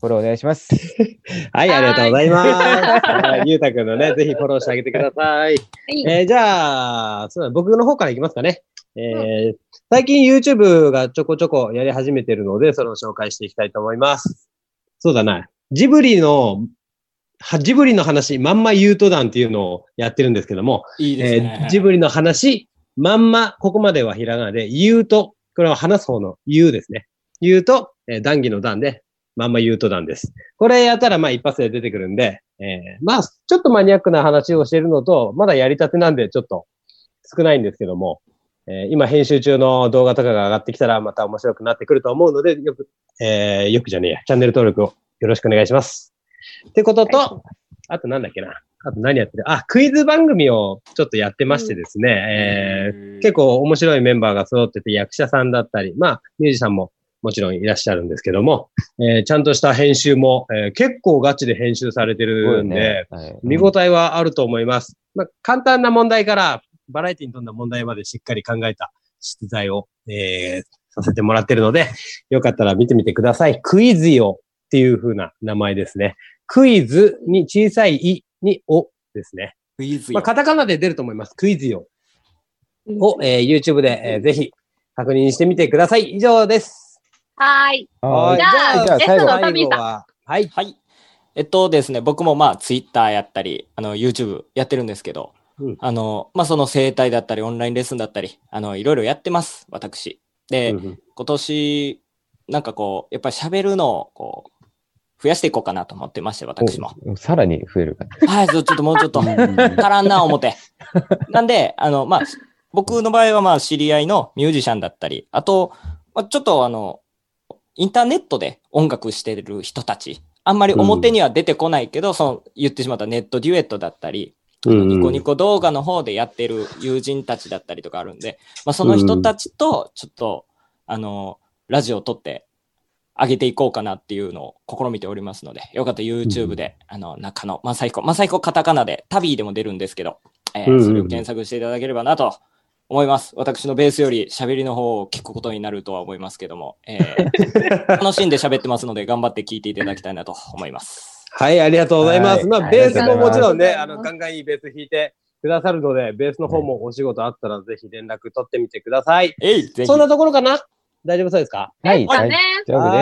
フォローお願いします。 はい、ありがとうございます。はいゆうたくんのね、ぜひフォローしてあげてください。じゃあ、そうだ、僕の方からいきますかね。最近 YouTube がちょこちょこやり始めてるので、それを紹介していきたいと思います。そうだな。ジブリの話、まんま言うと団っていうのをやってるんですけども、 いいですね。 ジブリの話、まんま、ここまではひらがなで、言うと、これは話す方の言うですね。言うと、談義の談で、まんま言うと談です。これやったら、まあ一発で出てくるんで、まあ、ちょっとマニアックな話をしているのと、まだやりたてなんで、ちょっと少ないんですけども、今編集中の動画とかが上がってきたら、また面白くなってくると思うので、よくじゃねえや、チャンネル登録をよろしくお願いします。ってことと、あとなんだっけな。あと何やってる？クイズ番組をちょっとやってましてですね、結構面白いメンバーが揃ってて、役者さんだったり、まあ、ミュージシャンももちろんいらっしゃるんですけども、ちゃんとした編集も、結構ガチで編集されてるんで、見応えはあると思います。まあ、簡単な問題からバラエティに富んだ問題までしっかり考えた出題を、させてもらってるので、よかったら見てみてください。クイズよっていう風な名前ですね。クイズに小さいいにおですね。 クイズよ。 まあ、カタカナで出ると思います。クイズよを、YouTube で、ぜひ確認してみてください。以上です。 はい。 はい。 じゃあ、ゲストの最後トミーさん。 は、はい。 はい。ですね、僕もまあ、Twitter やったり、YouTube やってるんですけど、まあ、その生態だったり、オンラインレッスンだったり、いろいろやってます、私。で、今年、なんかこう、やっぱり喋るのを、こう、増やしていこうかなと思ってまして、私も。 さらに増えるかな。はい、ちょっともうちょっと、足らんな思って。なんで、まあ、僕の場合はまあ、知り合いのミュージシャンだったり、あと、まあ、ちょっとインターネットで音楽してる人たち、あんまり表には出てこないけど、言ってしまったネットデュエットだったり、ニコニコ動画の方でやってる友人たちだったりとかあるんで、まあ、その人たちと、ちょっと、ラジオを撮って上げていこうかなっていうのを試みておりますので、よかったら YouTube で、中野正彦カタカナで、タビーでも出るんですけど、それを検索していただければなと思います。私のベースより喋りの方を聞くことになるとは思いますけども、楽しんで喋ってますので、頑張って聞いていただきたいなと思います。 はい、ありがとうございます。まあ、ベースももちろんね、ガンガンいいベース弾いてくださるので、ベースの方もお仕事あったらぜひ連絡取ってみてください。そんなところかな？大丈夫そうですか？ はい。 はい。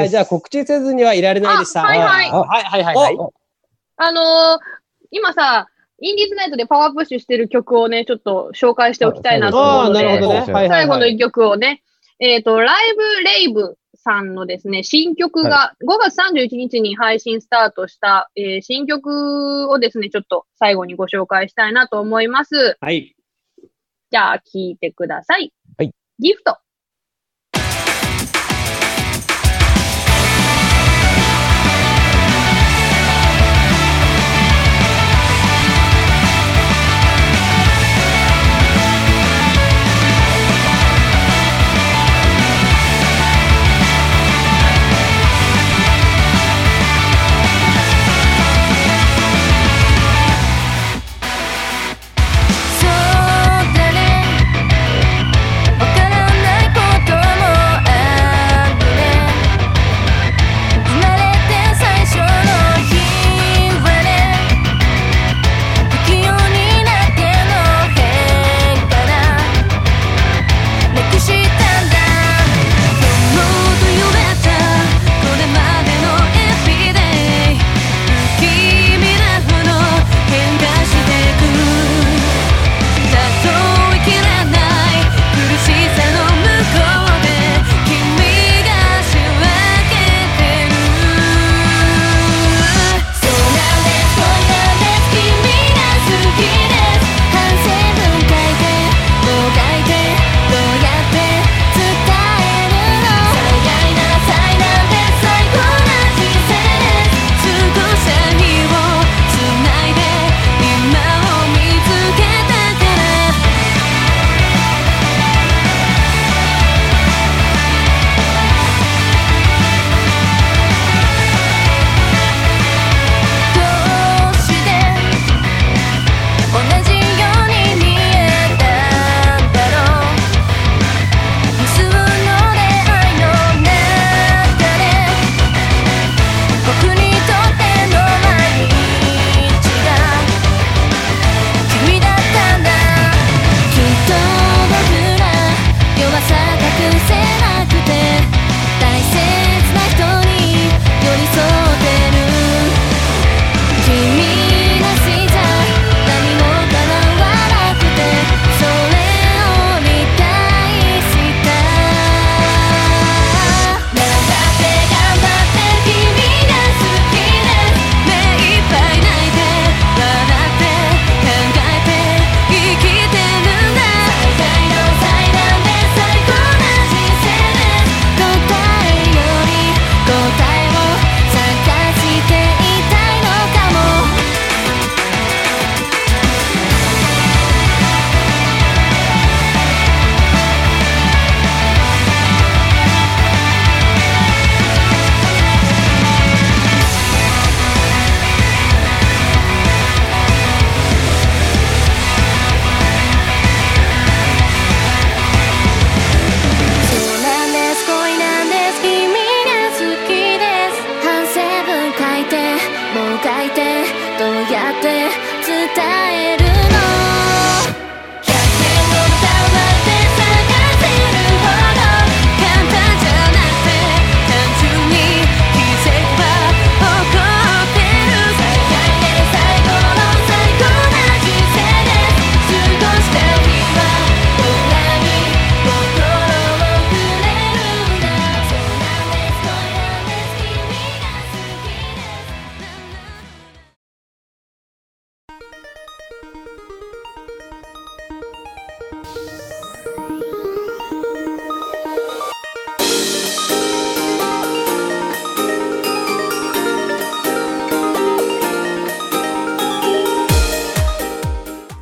じゃあ告知せずにはいられないでした。 はい。今さ、インディーズナイトでパワープッシュしてる曲をね、ちょっと紹介しておきたいなと思うので、 なるほどね。 最後の一曲をね、ライブレイブさんのですね、新曲が5月31日に配信スタートした、新曲をですね、ちょっと最後にご紹介したいなと思います。 はい。 じゃあ、聴いてください。 はい。 ギフト。 そうだね、わからない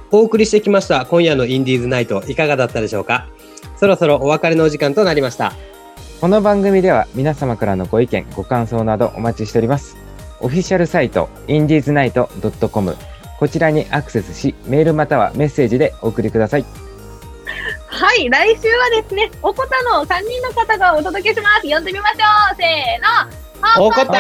お送りしてきました今夜のインディーズナイト、いかがだったでしょうか。そろそろお別れのお時間となりました。 この番組では皆様からのご意見、ご感想などお待ちしております。オフィシャルサイト indiesnight.com、 こちらにアクセスし、メールまたはメッセージでお送りください。 はい、来週はですね、おこたの3人の方がお届けします。呼んでみましょう。せーの。 おこ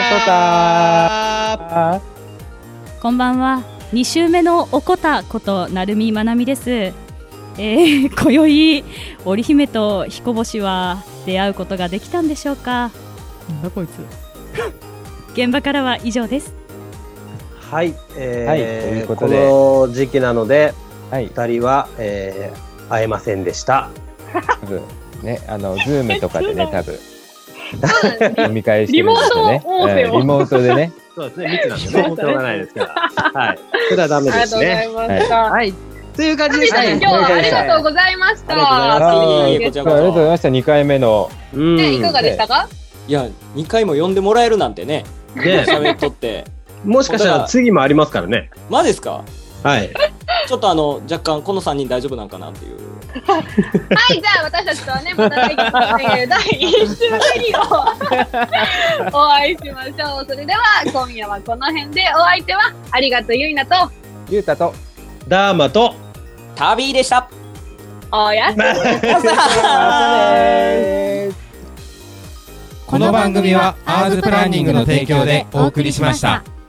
たこんばんは。2週目のおこたこと成海まなみです。今宵織姫と彦星は出会うことができたんでしょうか。なんだこいつ現場からは以上です。 はい、 ということでこの時期なので、 はい、 2人は、会えませんでした。 多分ね、ズームとかでね、多分飲み会してるんですよね。リモートでね。 そうですね、密なんでね、しょうがないですから。はい。それはダメですね。 ありがとうございました。 はい。という感じでしたね。 今日はありがとうございました。 ありがとうございました。2回目の。 ね、いかがでしたか？ いや、2回も呼んでもらえるなんてね。喋っとって。 もしかしたら次もありますからね。 マジですか？ はい。 ちょっと若干この3人大丈夫なんかなっていう。 はい、じゃあ私たちとはね、また来月の第1週目にお会いしましょう。それでは今夜はこの辺で、お相手はありがとうゆいなとゆうたとダーマとタビーでした。 おやすみなさい。 この番組はアーズプランニングの提供でお送りしました。